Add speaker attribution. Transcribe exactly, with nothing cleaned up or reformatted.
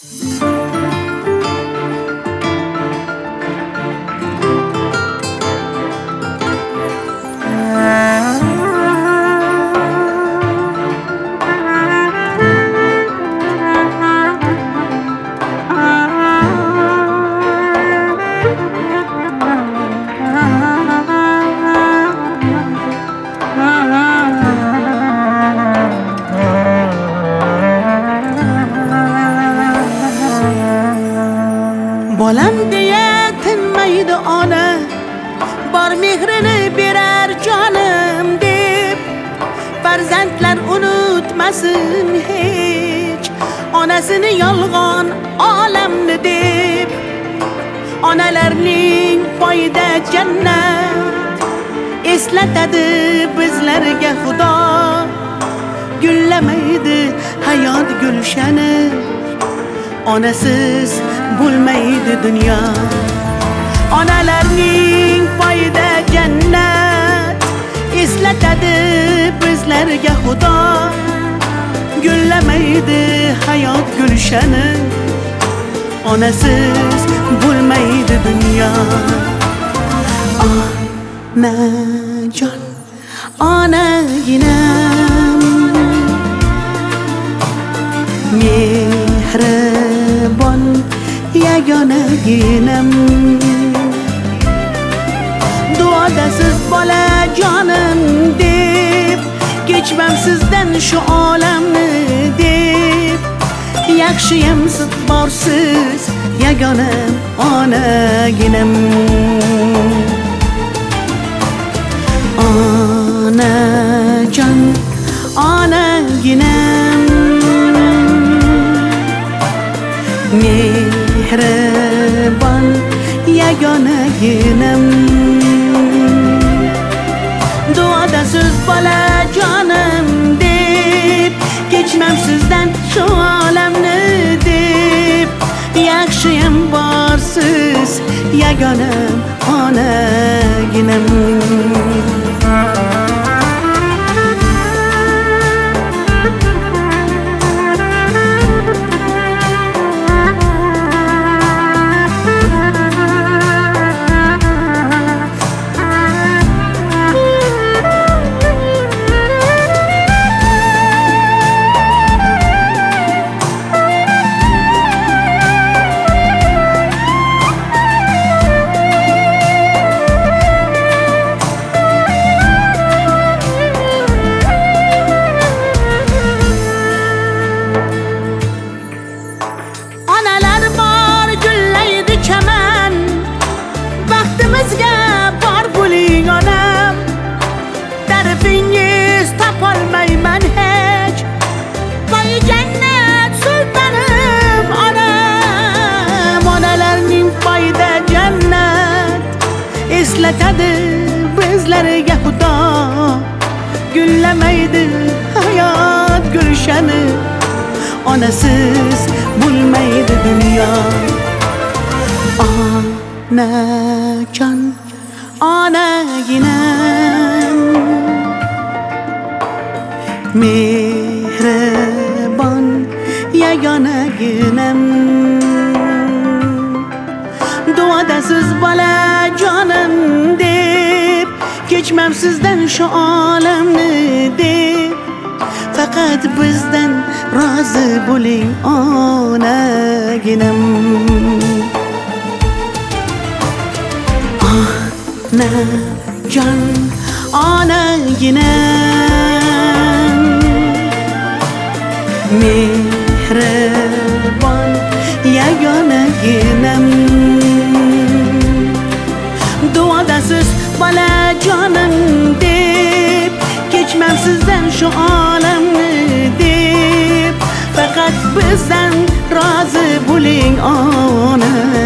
Speaker 1: Bolam diye tinmaydi ona, bor mehrini berar jonim deb. Farzandlar unutmasin hech onasini yolg'on olamni deb. Onalarning poyida jannat eslatadi bizlarga Xudo. Gullamaydi hayot gulshani, onasiz bo'lmaydi dunyo. Onalarning poyida jannat eslatadi bizlarga Xudo. Gullamaydi hayot gulshani, onasiz bo'lmaydi dunyo. Onajon, onaginam, mehribon yagonaginam. Duodasiz bola jonim deb, kechmam sizdan shu olamni deb. Yaxshiyam siz borsiz yagonam onaginam. Onajon, onaginam, mehribon yagonaginam. Duodasiz bola jonim deb, kechmam sizdan shu olamni deb. Yaxshiyam borsiz yagonam onaginam. Eslatadi bizlarga Xudo. Gullamaydi hayot gulshani, onasiz bo'lmaydi dunyo. Onajon, onaginam, mehribon yagonaginam. Duodasiz bola jonim deb, kechmam sizdan shu olamni deb. Faqat bizdan rozi bo'ling onaginam. Onajon, onaginam, mehribon yagonaginam. Duodasiz bola jonim deb, kechmam sizdan shu olamni deb. Faqat bizdan rozi bo'ling ona.